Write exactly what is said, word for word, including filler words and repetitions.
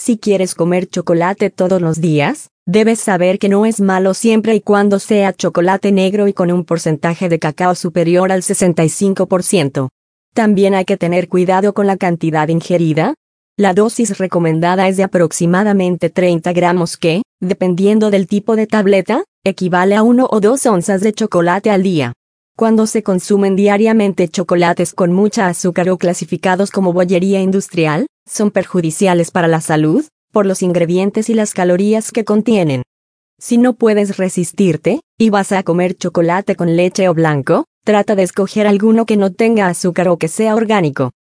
Si quieres comer chocolate todos los días, debes saber que no es malo siempre y cuando sea chocolate negro y con un porcentaje de cacao superior al sesenta y cinco por ciento. También hay que tener cuidado con la cantidad ingerida. La dosis recomendada es de aproximadamente treinta gramos que, dependiendo del tipo de tableta, equivale a uno o dos onzas de chocolate al día. Cuando se consumen diariamente chocolates con mucha azúcar o clasificados como bollería industrial, son perjudiciales para la salud, por los ingredientes y las calorías que contienen. Si no puedes resistirte, y vas a comer chocolate con leche o blanco, trata de escoger alguno que no tenga azúcar o que sea orgánico.